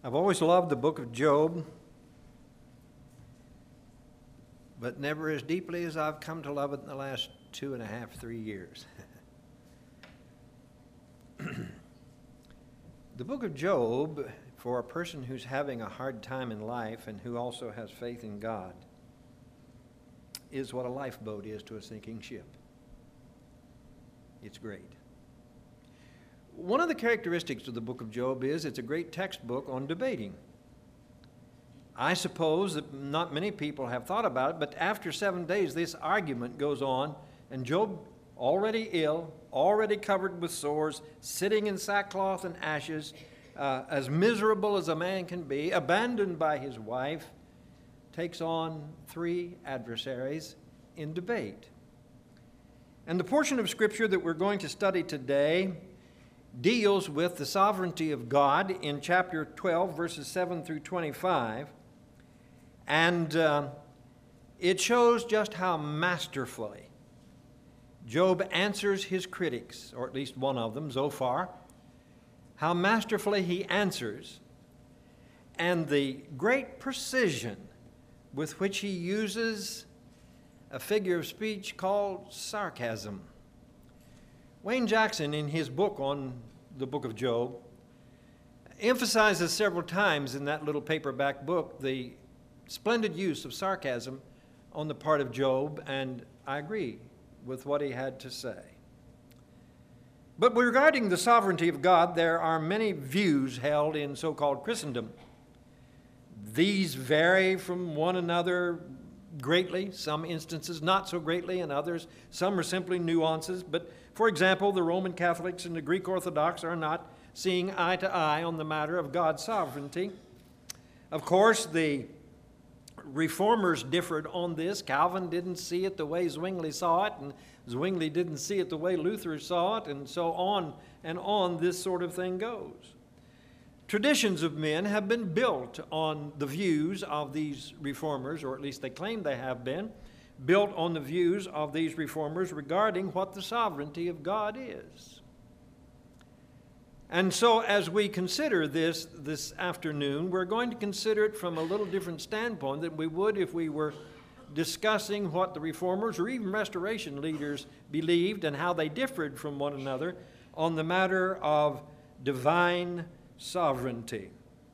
I've always loved the book of Job, but never as deeply as I've come to love it in the last 2.5, 3 years. The book of Job, for a person who's having a hard time in life and who also has faith in God, is what a lifeboat is to a sinking ship. It's great. One of the characteristics of the book of Job is it's a great textbook on debating. I suppose that not many people have thought about it, but after 7 days this argument goes on, and Job, already ill, already covered with sores, sitting in sackcloth and ashes, as miserable as a man can be, abandoned by his wife, takes on 3 adversaries in debate. And the portion of Scripture that we're going to study today deals with the sovereignty of God in chapter 12, verses 7 through 25. And it shows just how masterfully Job answers his critics, or at least one of them, Zophar. How masterfully he answers, and the great precision with which he uses a figure of speech called sarcasm. Wayne Jackson, in his book on the book of Job, emphasizes several times in that little paperback book the splendid use of sarcasm on the part of Job, and I agree with what he had to say. But regarding the sovereignty of God, there are many views held in so-called Christendom. These vary from one another greatly, some instances not so greatly, and others, some are simply nuances. But for example, the Roman Catholics and the Greek Orthodox are not seeing eye to eye on the matter of God's sovereignty. Of course, the Reformers differed on this. Calvin didn't see it the way Zwingli saw it, and Zwingli didn't see it the way Luther saw it, and so on and on this sort of thing goes. Traditions of men have been built on the views of these reformers, or at least they claim they have been, built on the views of these reformers regarding what the sovereignty of God is. And so as we consider this afternoon, we're going to consider it from a little different standpoint than we would if we were discussing what the reformers or even restoration leaders believed and how they differed from one another on the matter of divine sovereignty.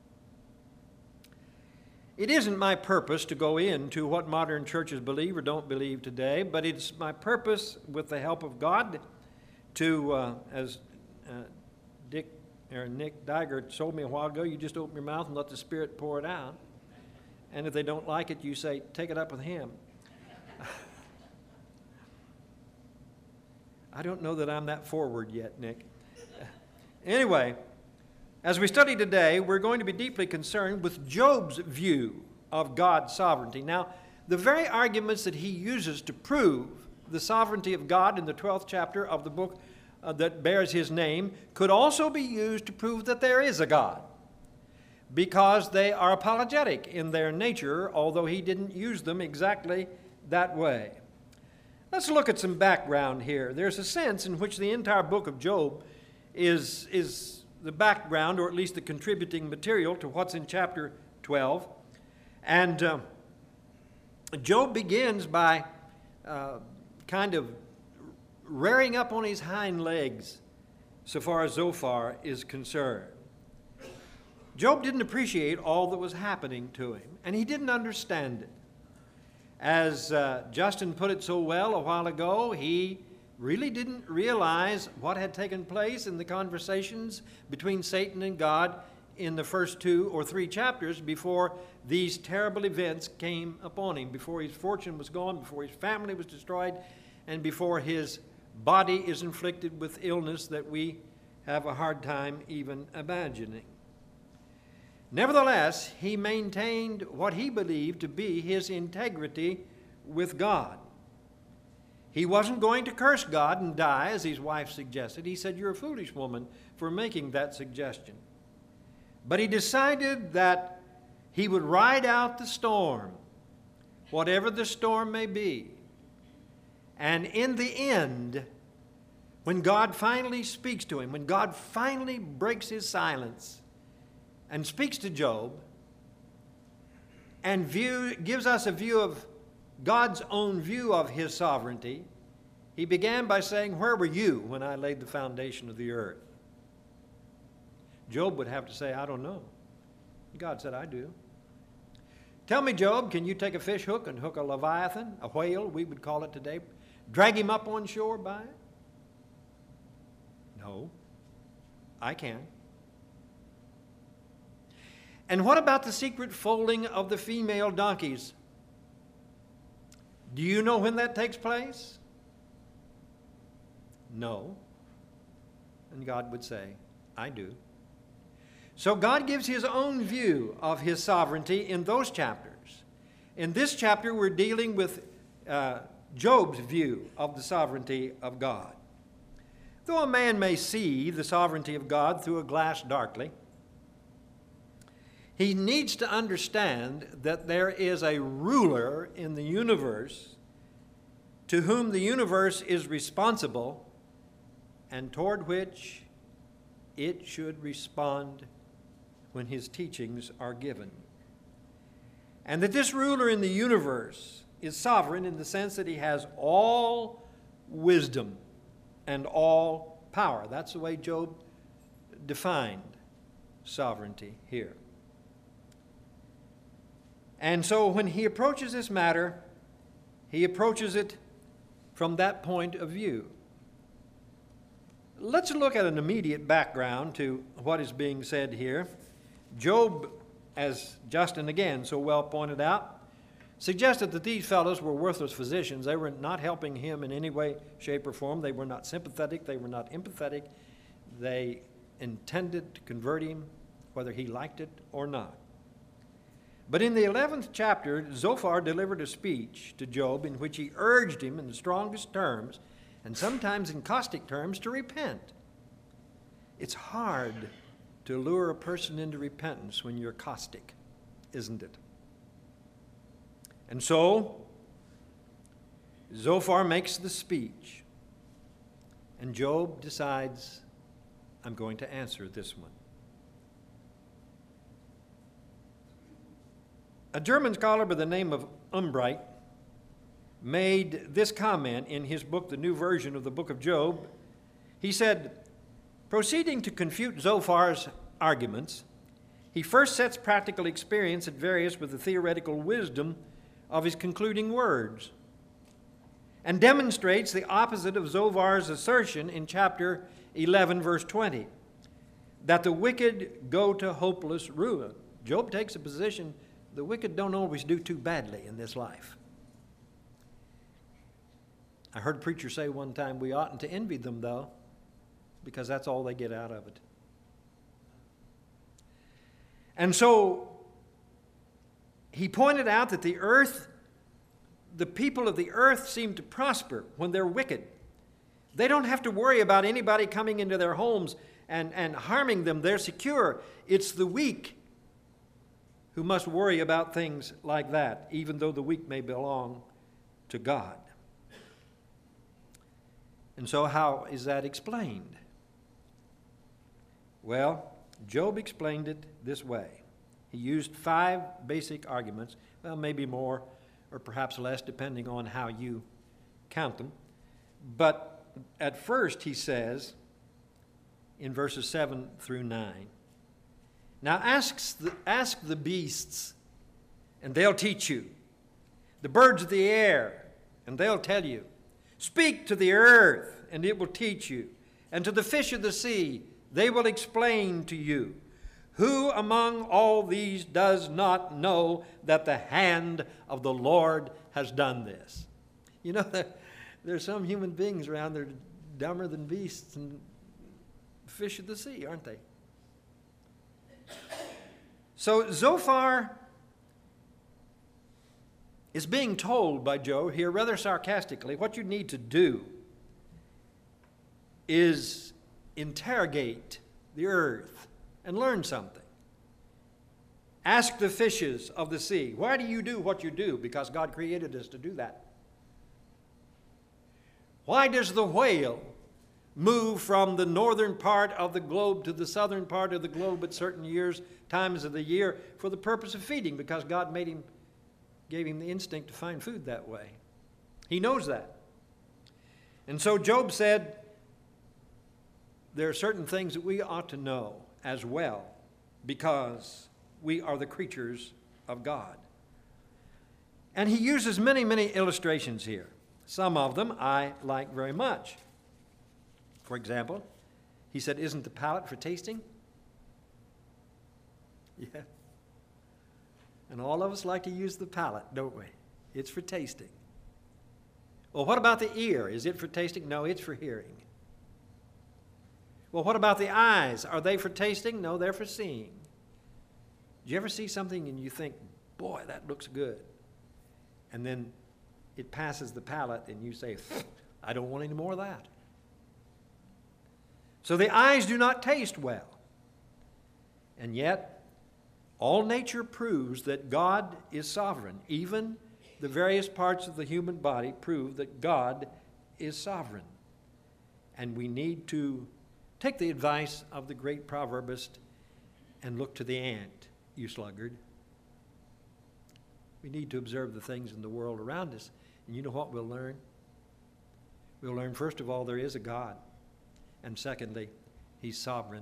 It isn't my purpose to go into what modern churches believe or don't believe today, but it's my purpose, with the help of God, to, as Nick Dygert told me a while ago, you just open your mouth and let the Spirit pour it out. And if they don't like it, you say, take it up with Him. I don't know that I'm that forward yet, Nick. Anyway, as we study today, we're going to be deeply concerned with Job's view of God's sovereignty. Now, the very arguments that he uses to prove the sovereignty of God in the 12th chapter of the book that bears his name could also be used to prove that there is a God, because they are apologetic in their nature, although he didn't use them exactly that way. Let's look at some background here. There's a sense in which the entire book of Job is the background, or at least the contributing material to what's in chapter 12. And Job begins by kind of rearing up on his hind legs so far as Zophar is concerned. Job didn't appreciate all that was happening to him, and he didn't understand it. As Justin put it so well a while ago, he really didn't realize what had taken place in the conversations between Satan and God in the first 2 or 3 chapters before these terrible events came upon him, before his fortune was gone, before his family was destroyed, and before his body is inflicted with illness that we have a hard time even imagining. Nevertheless, he maintained what he believed to be his integrity with God. He wasn't going to curse God and die, as his wife suggested. He said, "You're a foolish woman for making that suggestion." But he decided that he would ride out the storm, whatever the storm may be. And in the end, when God finally speaks to him, when God finally breaks his silence, and speaks to Job and gives us a view of God's own view of his sovereignty, he began by saying, "Where were you when I laid the foundation of the earth?" Job would have to say, "I don't know." God said, "I do." "Tell me, Job, can you take a fish hook and hook a leviathan, a whale, we would call it today, drag him up on shore by it?" "No, I can." "And what about the secret foaling of the female donkeys? Do you know when that takes place?" "No." And God would say, "I do." So God gives his own view of his sovereignty in those chapters. In this chapter, we're dealing with Job's view of the sovereignty of God. Though a man may see the sovereignty of God through a glass darkly, he needs to understand that there is a ruler in the universe to whom the universe is responsible and toward which it should respond when his teachings are given. And that this ruler in the universe is sovereign in the sense that he has all wisdom and all power. That's the way Job defined sovereignty here. And so when he approaches this matter, he approaches it from that point of view. Let's look at an immediate background to what is being said here. Job, as Justin again so well pointed out, suggested that these fellows were worthless physicians. They were not helping him in any way, shape, or form. They were not sympathetic. They were not empathetic. They intended to convert him, whether he liked it or not. But in the 11th chapter, Zophar delivered a speech to Job in which he urged him in the strongest terms, and sometimes in caustic terms, to repent. It's hard to lure a person into repentance when you're caustic, isn't it? And so, Zophar makes the speech, and Job decides, "I'm going to answer this one." A German scholar by the name of Umbright made this comment in his book, The New Version of the Book of Job. He said, proceeding to confute Zophar's arguments, he first sets practical experience at variance with the theoretical wisdom of his concluding words, and demonstrates the opposite of Zophar's assertion in chapter 11, verse 20, that the wicked go to hopeless ruin. Job takes a position the wicked don't always do too badly in this life. I heard a preacher say one time, we oughtn't to envy them, though, because that's all they get out of it. And so he pointed out that the people of the earth seem to prosper when they're wicked. They don't have to worry about anybody coming into their homes and harming them. They're secure. It's the weak who must worry about things like that, even though the weak may belong to God. And so how is that explained? Well, Job explained it this way. He used 5 basic arguments, well, maybe more or perhaps less, depending on how you count them. But at first he says, in verses 7 through 9, "Now ask the beasts, and they'll teach you. The birds of the air, and they'll tell you. Speak to the earth, and it will teach you. And to the fish of the sea, they will explain to you. Who among all these does not know that the hand of the Lord has done this?" You know, there's some human beings around that are dumber than beasts and fish of the sea, aren't they? So Zophar is being told by Job here rather sarcastically, what you need to do is interrogate the earth and learn something. Ask the fishes of the sea, why do you do what you do? Because God created us to do that. Why does the whale move from the northern part of the globe to the southern part of the globe at certain times of the year for the purpose of feeding, because God gave him the instinct to find food that way. He knows that. And so Job said, there are certain things that we ought to know as well, because we are the creatures of God. And he uses many, many illustrations here. Some of them I like very much. For example, he said, isn't the palate for tasting? Yeah. And all of us like to use the palate, don't we? It's for tasting. Well, what about the ear? Is it for tasting? No, it's for hearing. Well, what about the eyes? Are they for tasting? No, they're for seeing. Do you ever see something and you think, boy, that looks good? And then it passes the palate and you say, I don't want any more of that. So the eyes do not taste well. And yet, all nature proves that God is sovereign. Even the various parts of the human body prove that God is sovereign. And we need to take the advice of the great proverbist and look to the ant, you sluggard. We need to observe the things in the world around us. And you know what we'll learn? We'll learn, first of all, there is a God. And secondly, he's sovereign.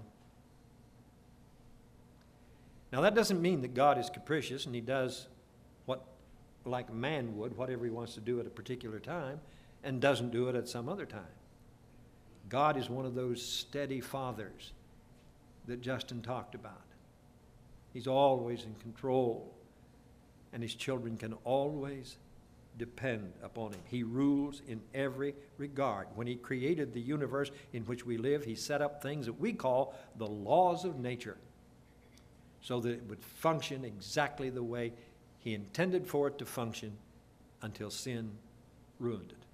Now, that doesn't mean that God is capricious and he does what, like man would, whatever he wants to do at a particular time, and doesn't do it at some other time. God is one of those steady fathers that Justin talked about. He's always in control, and his children can always depend upon him. He rules in every regard. When he created the universe in which we live, he set up things that we call the laws of nature, so that it would function exactly the way he intended for it to function until sin ruined it.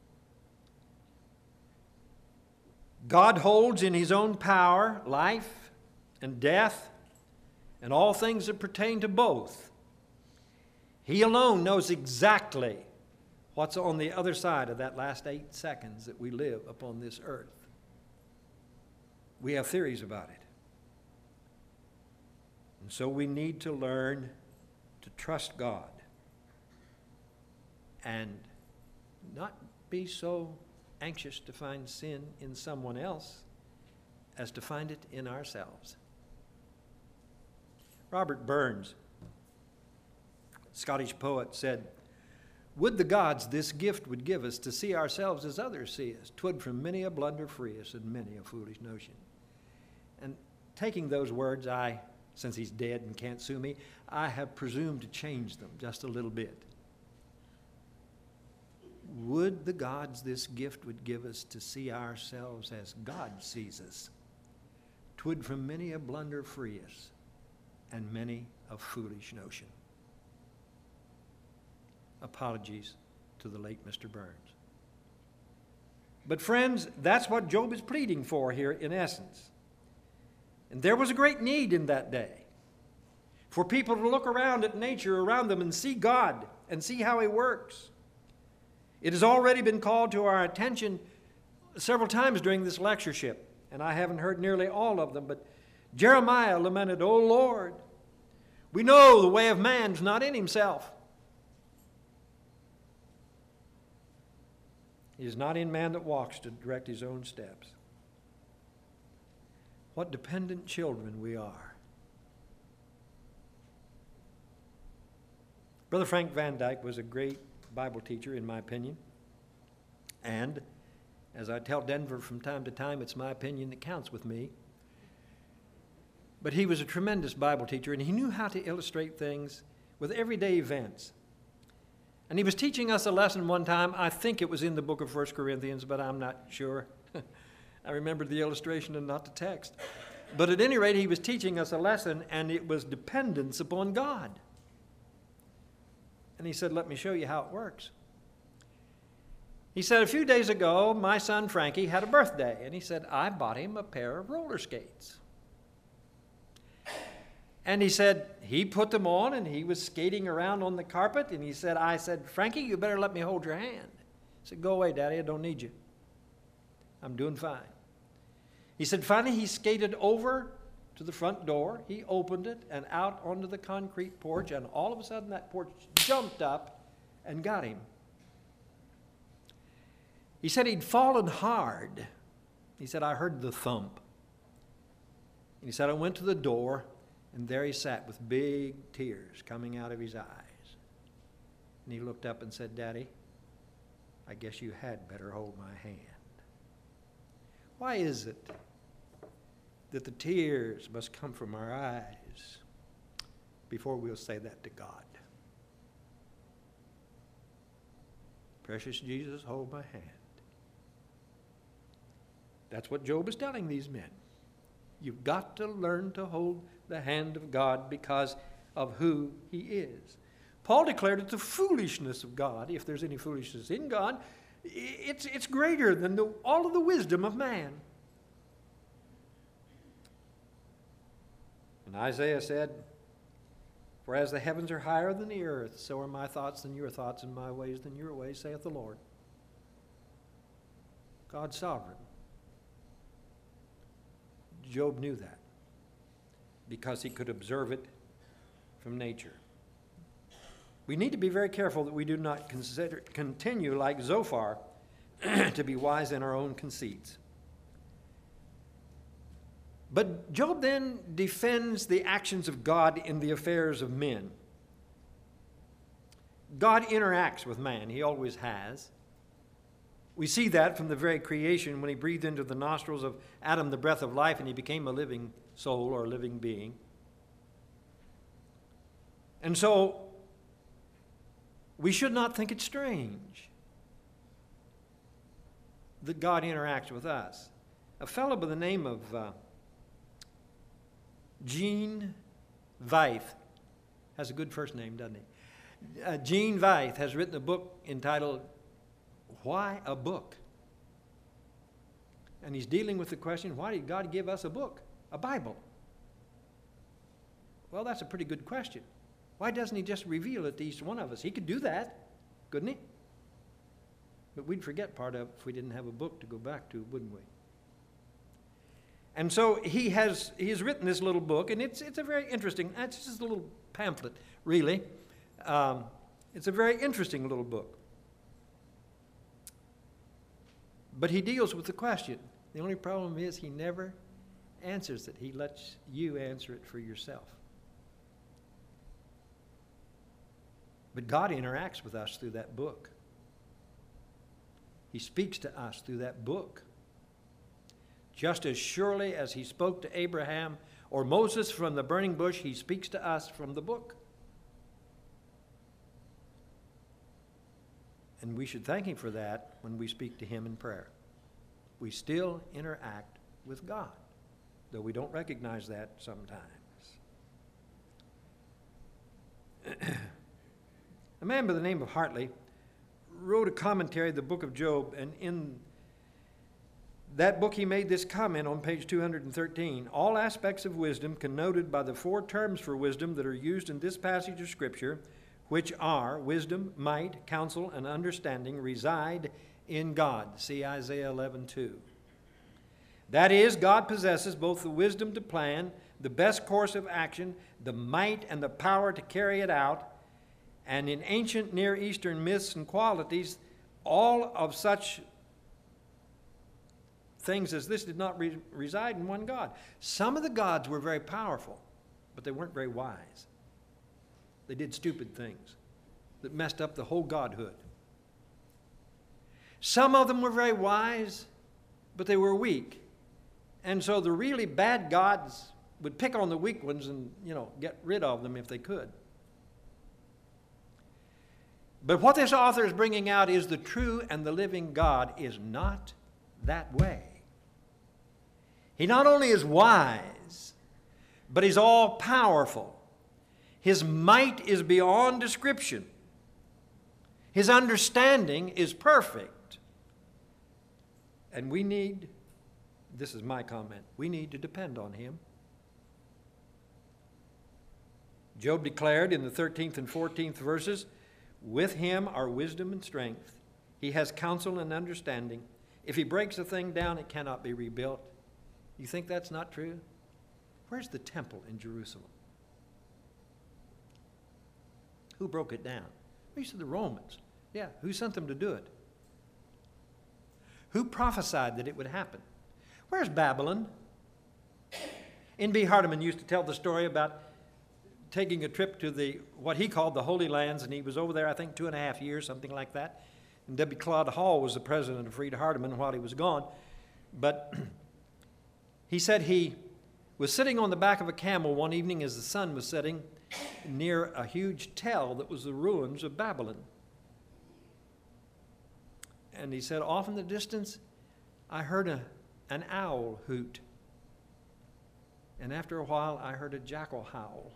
God holds in his own power life and death and all things that pertain to both. He alone knows exactly what's on the other side of that last 8 seconds that we live upon this earth. We have theories about it. And so we need to learn to trust God and not be so anxious to find sin in someone else as to find it in ourselves. Robert Burns, Scottish poet, said, "Would the gods this gift would give us to see ourselves as others see us, 'twould from many a blunder free us and many a foolish notion." And taking those words, since he's dead and can't sue me, I have presumed to change them just a little bit. Would the gods this gift would give us to see ourselves as God sees us, 'twould from many a blunder free us and many a foolish notion. Apologies to the late Mr. Burns. But friends, that's what Job is pleading for here in essence. And there was a great need in that day for people to look around at nature around them and see God and see how he works. It has already been called to our attention several times during this lectureship, and I haven't heard nearly all of them, but Jeremiah lamented, "O Lord, we know the way of man's not in himself." It is not in man that walks to direct his own steps. What dependent children we are. Brother Frank Van Dyke was a great Bible teacher, in my opinion. And, as I tell Denver from time to time, it's my opinion that counts with me. But he was a tremendous Bible teacher, and he knew how to illustrate things with everyday events. And he was teaching us a lesson one time. I think it was in the book of 1 Corinthians, but I'm not sure. I remembered the illustration and not the text. But at any rate, he was teaching us a lesson, and it was dependence upon God. And he said, "Let me show you how it works." He said, "A few days ago, my son Frankie had a birthday." And he said, "I bought him a pair of roller skates." And he said, he put them on, and he was skating around on the carpet. And I said, "Frankie, you better let me hold your hand." He said, "Go away, Daddy, I don't need you." I'm doing fine. He said finally he skated over to the front door. He opened it and out onto the concrete porch, and all of a sudden that porch jumped up and got him. He said he'd fallen hard. He said, I heard the thump. And he said, I went to the door, and there he sat with big tears coming out of his eyes. And he looked up and said, Daddy, I guess you had better hold my hand. Why is it that the tears must come from our eyes before we'll say that to God? Precious Jesus, hold my hand. That's what Job is telling these men. You've got to learn to hold the hand of God because of who he is. Paul declared it the foolishness of God. If there's any foolishness in God, it's greater than all of the wisdom of man. And Isaiah said, for as the heavens are higher than the earth, so are my thoughts than your thoughts, and my ways than your ways, saith the Lord. God's sovereign. Job knew that because he could observe it from nature. We need to be very careful that we do not continue like Zophar to be wise in our own conceits. But Job then defends the actions of God in the affairs of men. God interacts with man. He always has. We see that from the very creation when he breathed into the nostrils of Adam the breath of life and he became a living soul or a living being. And so we should not think it strange that God interacts with us. A fellow by the name of Gene Veith has a good first name, doesn't he? Gene Veith has written a book entitled Why a Book? And he's dealing with the question, why did God give us a book, a Bible? Well, that's a pretty good question. Why doesn't he just reveal it to each one of us? He could do that, couldn't he? But we'd forget part of it if we didn't have a book to go back to, wouldn't we? And so he has written this little book, and it's a very interesting, it's just a little pamphlet, really. It's a very interesting little book. But he deals with the question. The only problem is he never answers it. He lets you answer it for yourself. But God interacts with us through that book. He speaks to us through that book. Just as surely as he spoke to Abraham or Moses from the burning bush, he speaks to us from the book. And we should thank him for that when we speak to him in prayer. We still interact with God, though we don't recognize that sometimes. A man by the name of Hartley wrote a commentary of the book of Job, and in that book he made this comment on page 213. All aspects of wisdom connoted by the four terms for wisdom that are used in this passage of Scripture, which are wisdom, might, counsel, and understanding, reside in God. See Isaiah 11:2. That is, God possesses both the wisdom to plan, the best course of action, the might and the power to carry it out, and in ancient Near Eastern myths and qualities, all of such things as this did not reside in one God. Some of the gods were very powerful, but they weren't very wise. They did stupid things that messed up the whole godhood. Some of them were very wise, but they were weak. And so the really bad gods would pick on the weak ones and, get rid of them if they could. But what this author is bringing out is the true and the living God is not that way. He not only is wise, but he's all-powerful. His might is beyond description. His understanding is perfect. And we need, this is my comment, we need to depend on him. Job declared in the 13th and 14th verses, with him are wisdom and strength. He has counsel and understanding. If he breaks a thing down, it cannot be rebuilt. You think that's not true? Where's the temple in Jerusalem? Who broke it down? These are the Romans. Yeah, who sent them to do it? Who prophesied that it would happen? Where's Babylon? N.B. Hardeman used to tell the story about taking a trip to what he called the Holy Lands, and he was over there, I think, 2.5 years, something like that. And W. Claude Hall was the president of Freed Hardeman while he was gone. But he said he was sitting on the back of a camel one evening as the sun was setting near a huge tell that was the ruins of Babylon. And he said, off in the distance, I heard an owl hoot. And after a while, I heard a jackal howl.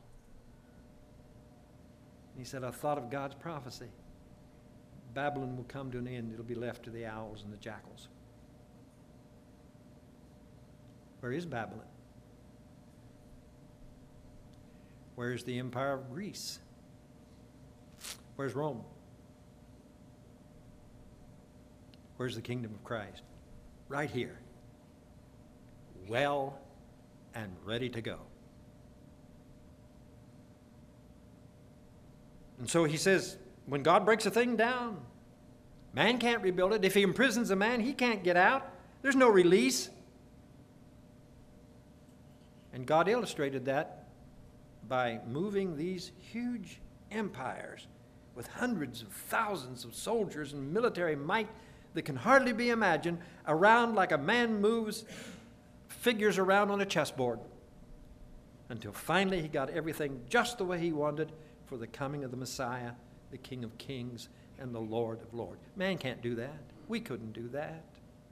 He said, I thought of God's prophecy. Babylon will come to an end. It'll be left to the owls and the jackals. Where is Babylon? Where's the empire of Greece? Where's Rome? Where's the kingdom of Christ? Right here. Well and ready to go. And so he says, when God breaks a thing down, man can't rebuild it. If he imprisons a man, he can't get out. There's no release. And God illustrated that by moving these huge empires with hundreds of thousands of soldiers and military might that can hardly be imagined around like a man moves figures around on a chessboard, until finally he got everything just the way he wanted for the coming of the Messiah, the King of Kings and the Lord of Lords. Man can't do that. We couldn't do that.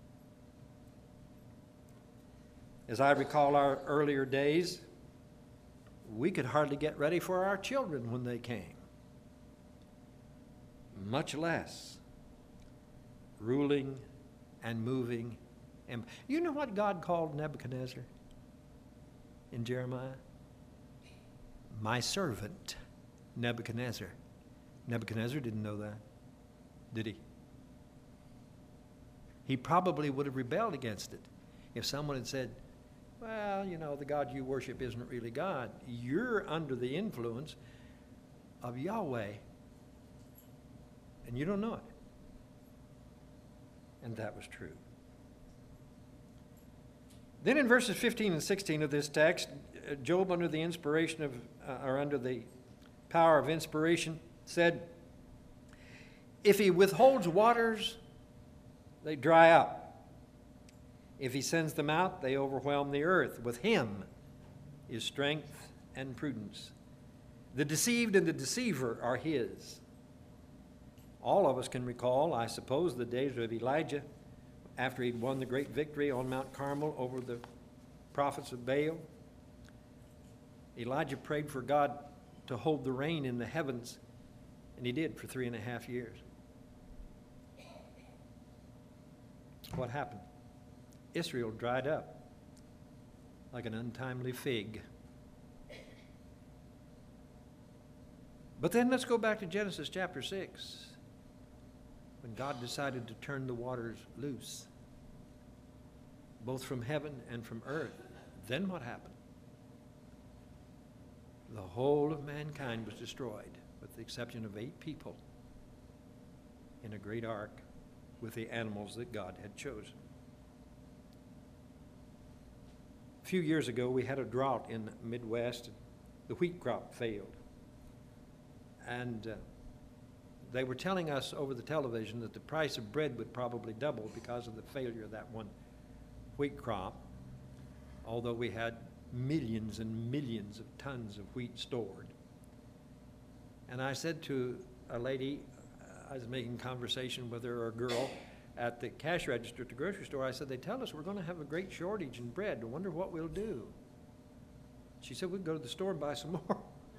As I recall our earlier days, we could hardly get ready for our children when they came, much less ruling and moving. And you know what God called Nebuchadnezzar in Jeremiah? My servant, Nebuchadnezzar. Nebuchadnezzar didn't know that, did he? He probably would have rebelled against it if someone had said, well, you know, the God you worship isn't really God. You're under the influence of Yahweh, and you don't know it. And that was true. Then in verses 15 and 16 of this text, Job, under the inspiration of, or under the power of inspiration, said, if he withholds waters, they dry up. If he sends them out, they overwhelm the earth. With him is strength and prudence. The deceived and the deceiver are his. All of us can recall, I suppose, the days of Elijah after he'd won the great victory on Mount Carmel over the prophets of Baal. Elijah prayed for God to hold the rain in the heavens, and he did for 3.5 years. What happened? Israel dried up like an untimely fig. But then let's go back to Genesis chapter 6, when God decided to turn the waters loose, both from heaven and from earth. Then what happened? The whole of mankind was destroyed, with the exception of 8 people in a great ark with the animals that God had chosen. A few years ago, we had a drought in the Midwest. The wheat crop failed. And they were telling us over the television that the price of bread would probably double because of the failure of that one wheat crop, although we had millions and millions of tons of wheat stored. And I said to a lady, I was making conversation with her, or a girl, at the cash register at the grocery store. I said, they tell us we're going to have a great shortage in bread. I wonder what we'll do. She said, we'd go to the store and buy some more.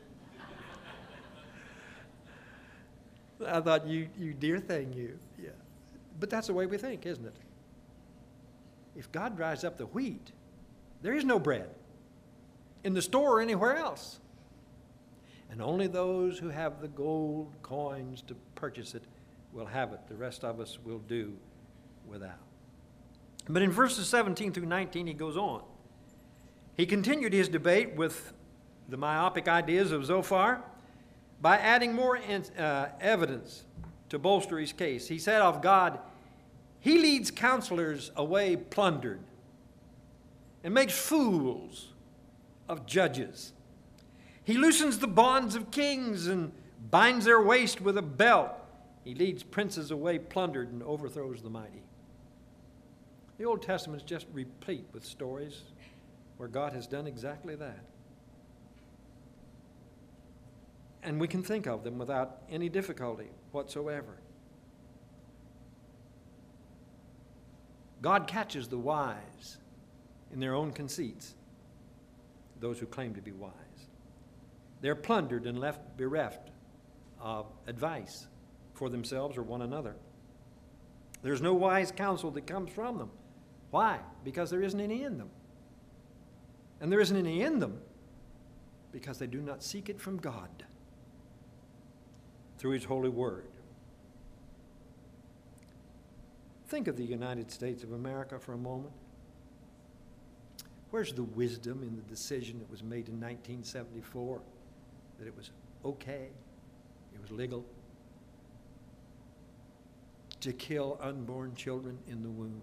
I thought, you dear thing, you. Yeah. But that's the way we think, isn't it? If God dries up the wheat, there is no bread in the store or anywhere else. And only those who have the gold coins to purchase it will have it. The rest of us will do without. But in verses 17 through 19, he goes on. He continued his debate with the myopic ideas of Zophar by adding more evidence to bolster his case. He said of God, he leads counselors away plundered and makes fools of judges. He loosens the bonds of kings and binds their waist with a belt. He leads princes away plundered and overthrows the mighty. The Old Testament is just replete with stories where God has done exactly that. And we can think of them without any difficulty whatsoever. God catches the wise in their own conceits, those who claim to be wise. They're plundered and left bereft of advice for themselves or one another. There's no wise counsel that comes from them. Why? Because there isn't any in them. And there isn't any in them because they do not seek it from God through His holy word. Think of the United States of America for a moment. Where's the wisdom in the decision that was made in 1974 that it was okay, it was legal to kill unborn children in the womb?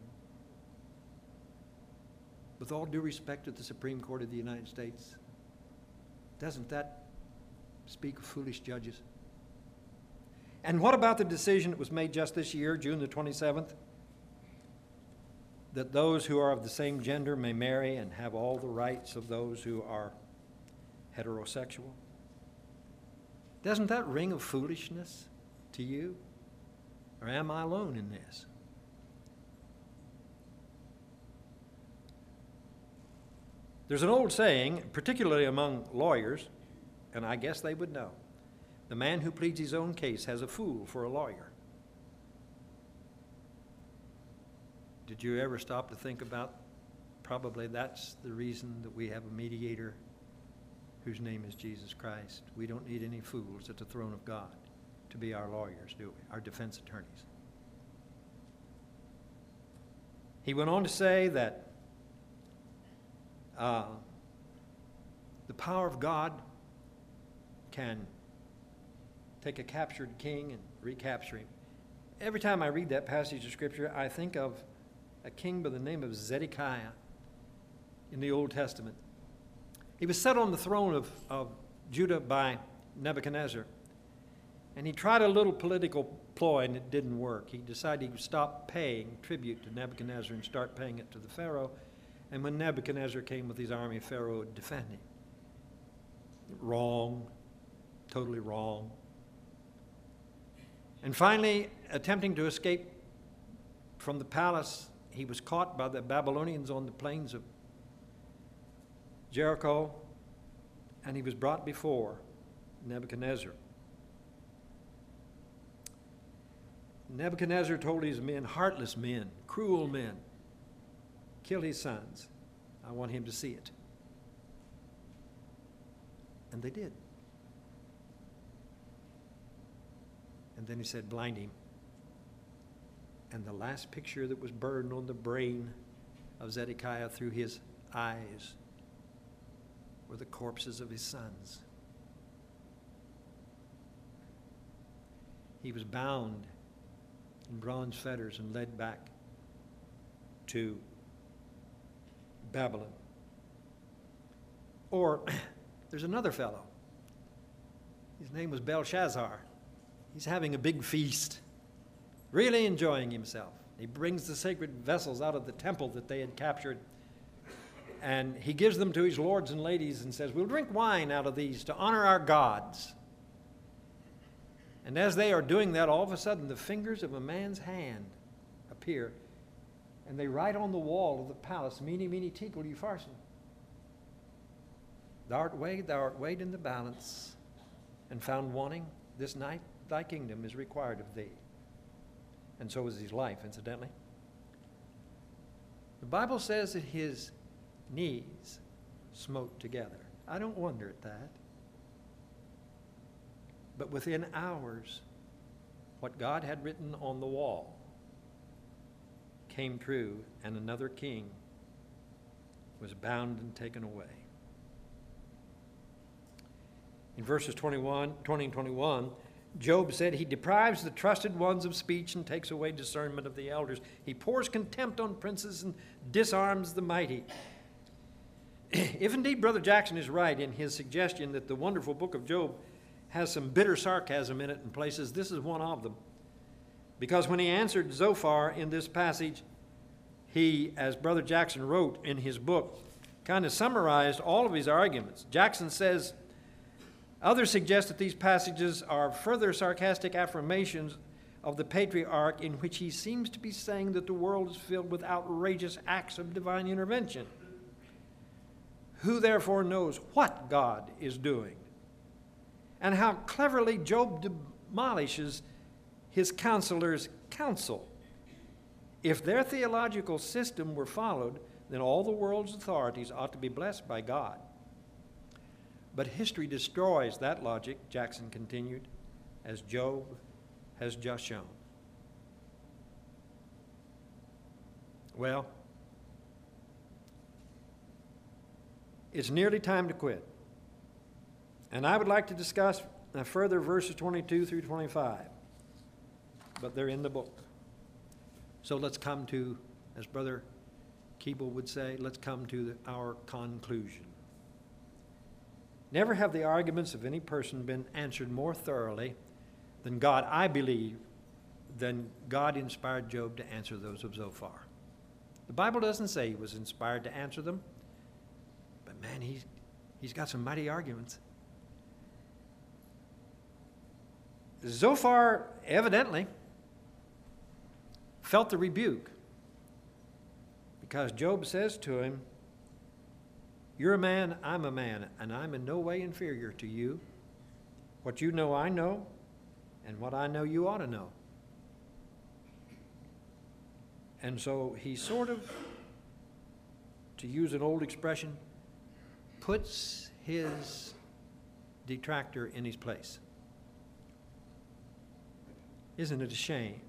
With all due respect to the Supreme Court of the United States, doesn't that speak of foolish judges? And what about the decision that was made just this year, June the 27th, that those who are of the same gender may marry and have all the rights of those who are heterosexual? Doesn't that ring of foolishness to you? Or am I alone in this? There's an old saying, particularly among lawyers, and I guess they would know, the man who pleads his own case has a fool for a lawyer. Did you ever stop to think about probably that's the reason that we have a mediator whose name is Jesus Christ? We don't need any fools at the throne of God to be our lawyers, do we? Our defense attorneys. He went on to say that the power of God can take a captured king and recapture him. Every time I read that passage of Scripture, I think of a king by the name of Zedekiah in the Old Testament. He was set on the throne of Judah by Nebuchadnezzar. And he tried a little political ploy and it didn't work. He decided he would stop paying tribute to Nebuchadnezzar and start paying it to the Pharaoh. And when Nebuchadnezzar came with his army, Pharaoh would defend him. Wrong. Totally wrong. And finally, attempting to escape from the palace, he was caught by the Babylonians on the plains of Jericho, and he was brought before Nebuchadnezzar. Nebuchadnezzar told his men, heartless men, cruel men, kill his sons. I want him to see it. And they did. And then he said, blind him. And the last picture that was burned on the brain of Zedekiah through his eyes were the corpses of his sons. He was bound in bronze fetters and led back to Babylon. Or there's another fellow. His name was Belshazzar. He's having a big feast, really enjoying himself. He brings the sacred vessels out of the temple that they had captured, and he gives them to his lords and ladies and says, we'll drink wine out of these to honor our gods. And as they are doing that, all of a sudden the fingers of a man's hand appear, and they write on the wall of the palace, Mene, Mene, Tekel, Upharsin. Thou art weighed in the balance, and found wanting. This night thy kingdom is required of thee. And so is his life, incidentally. The Bible says that his knees smote together. I don't wonder at that. But within hours, what God had written on the wall came true, and another king was bound and taken away. In verses 20 and 21, Job said, he deprives the trusted ones of speech and takes away discernment of the elders. He pours contempt on princes and disarms the mighty. If indeed Brother Jackson is right in his suggestion that the wonderful book of Job has some bitter sarcasm in it in places, this is one of them. Because when he answered Zophar in this passage, he, as Brother Jackson wrote in his book, kind of summarized all of his arguments. Jackson says, others suggest that these passages are further sarcastic affirmations of the patriarch in which he seems to be saying that the world is filled with outrageous acts of divine intervention. Who therefore knows what God is doing, and how cleverly Job demolishes his counselors' counsel. If their theological system were followed, then all the world's authorities ought to be blessed by God. But history destroys that logic, Jackson continued, as Job has just shown. Well, it's nearly time to quit. And I would like to discuss further verses 22 through 25. But they're in the book. So let's come to, as Brother Keeble would say, let's come to our conclusion. Never have the arguments of any person been answered more thoroughly than God, I believe, than God inspired Job to answer those of Zophar. The Bible doesn't say he was inspired to answer them, but man, he's got some mighty arguments. Zophar evidently felt the rebuke because Job says to him, you're a man, I'm a man, and I'm in no way inferior to you. What you know, I know, and what I know, you ought to know. And so he sort of, to use an old expression, puts his detractor in his place. Isn't it a shame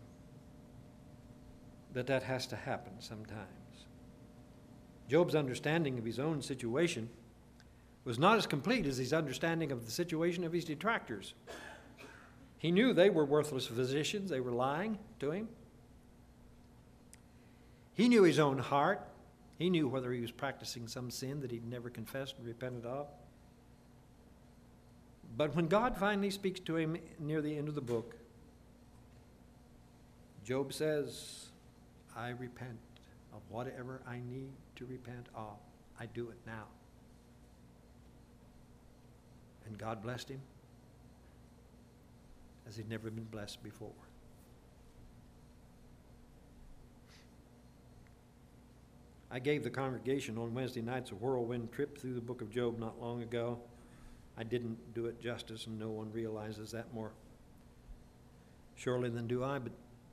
that that has to happen sometimes? Job's understanding of his own situation was not as complete as his understanding of the situation of his detractors. He knew they were worthless physicians. They were lying to him. He knew his own heart. He knew whether he was practicing some sin that he'd never confessed and repented of. But when God finally speaks to him near the end of the book, Job says, I repent of whatever I need to repent of. I do it now. And God blessed him as he'd never been blessed before. I gave the congregation on Wednesday nights a whirlwind trip through the book of Job not long ago. I didn't do it justice, and no one realizes that more surely than do I, but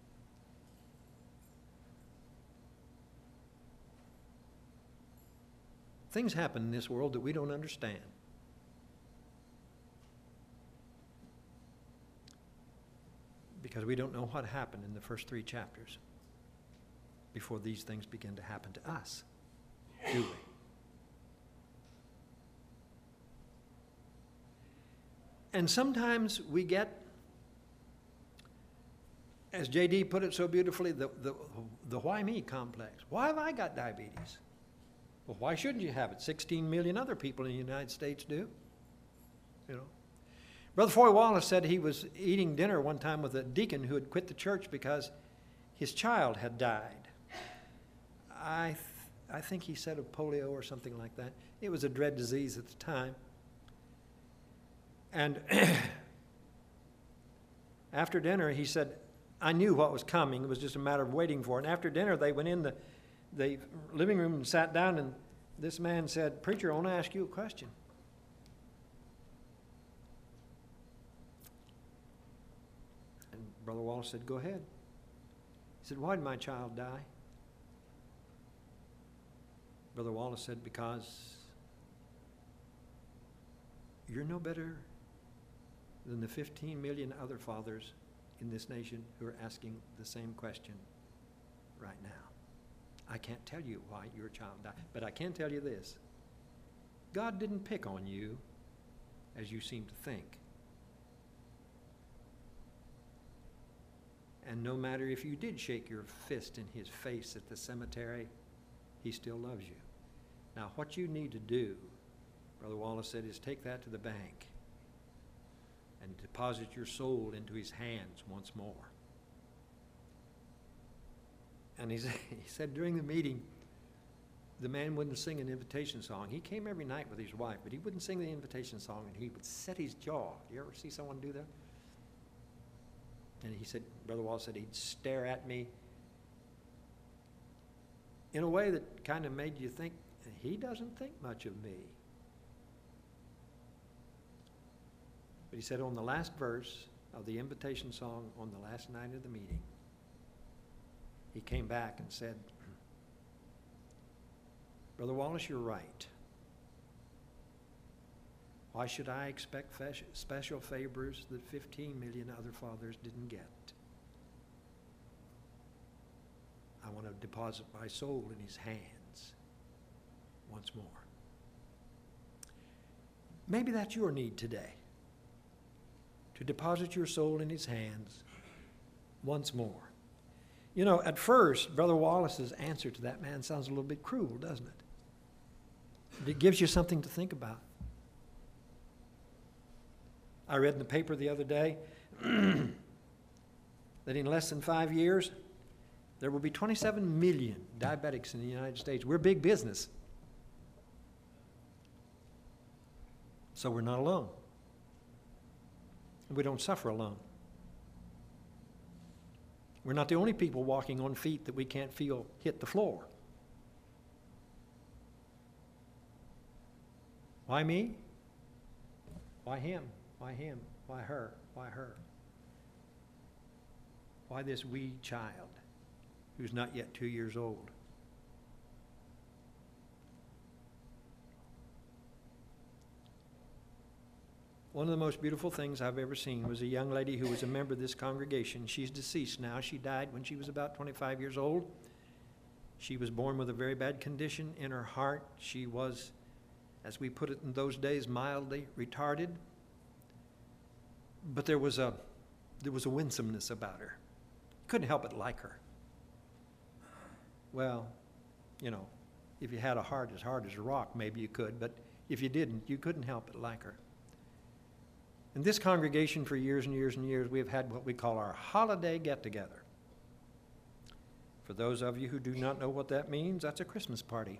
things happen in this world that we don't understand. Because we don't know what happened in the first 3 chapters before these things begin to happen to us, do we? And sometimes we get, as J.D. put it so beautifully, the why me complex. Why have I got diabetes? Well, why shouldn't you have it? 16 million other people in the United States do. You know. Brother Foy Wallace said he was eating dinner one time with a deacon who had quit the church because his child had died. I think he said of polio or something like that. It was a dread disease at the time. And after dinner, he said, I knew what was coming. It was just a matter of waiting for it. And after dinner, they went in the living room and sat down, and this man said, Preacher, I want to ask you a question. And Brother Wallace said, Go ahead. He said, Why did my child die? Brother Wallace said, Because you're no better than the 15 million other fathers in this nation who are asking the same question right now. I can't tell you why your child died, but I can tell you this. God didn't pick on you as you seem to think. And no matter if you did shake your fist in his face at the cemetery, he still loves you. Now, what you need to do, Brother Wallace said, is take that to the bank and deposit your soul into his hands once more. And he said during the meeting, the man wouldn't sing an invitation song. He came every night with his wife, but he wouldn't sing the invitation song, and he would set his jaw. You ever see someone do that? And he said, Brother Wallace said, he'd stare at me in a way that kind of made you think, he doesn't think much of me. But he said on the last verse of the invitation song on the last night of the meeting, he came back and said, Brother Wallace, you're right. Why should I expect special favors that 15 million other fathers didn't get? I want to deposit my soul in his hands once more. Maybe that's your need today, to deposit your soul in his hands once more. You know, at first, Brother Wallace's answer to that man sounds a little bit cruel, doesn't it? But it gives you something to think about. I read in the paper the other day that in less than 5 years, there will be 27 million diabetics in the United States. We're big business. So we're not alone. We don't suffer alone. We're not the only people walking on feet that we can't feel hit the floor. Why me? Why him? Why him? Why her? Why her? Why this wee child who's not yet 2 years old? One of the most beautiful things I've ever seen was a young lady who was a member of this congregation. She's deceased now. She died when she was about 25 years old. She was born with a very bad condition in her heart. She was, as we put it in those days, mildly retarded. But there was a winsomeness about her. Couldn't help but like her. Well, you know, if you had a heart as hard as a rock, maybe you could, but if you didn't, you couldn't help but like her. In this congregation for years and years and years, we have had what we call our holiday get-together. For those of you who do not know what that means, that's a Christmas party.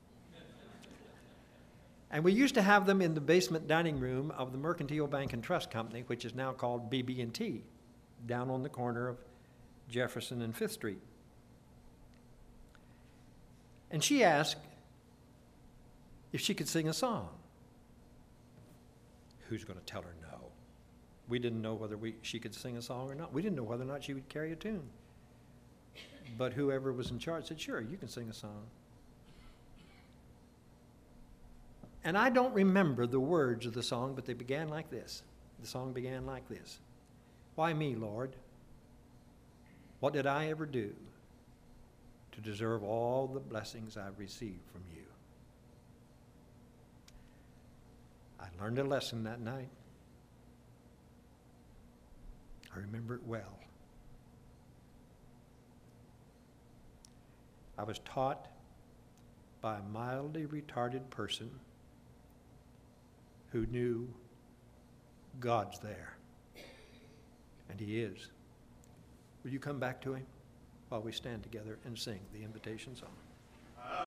And we used to have them in the basement dining room of the Mercantile Bank and Trust Company, which is now called BB&T, down on the corner of Jefferson and 5th Street. And she asked if she could sing a song. Who's going to tell her no? We didn't know whether she could sing a song or not. We didn't know whether or not she would carry a tune. But whoever was in charge said, sure, you can sing a song. And I don't remember the words of the song, but they began like this. The song began like this. Why me, Lord? What did I ever do to deserve all the blessings I've received from you? I learned a lesson that night. I remember it well. I was taught by a mildly retarded person who knew God's there. And he is. Will you come back to him while we stand together and sing the invitation song?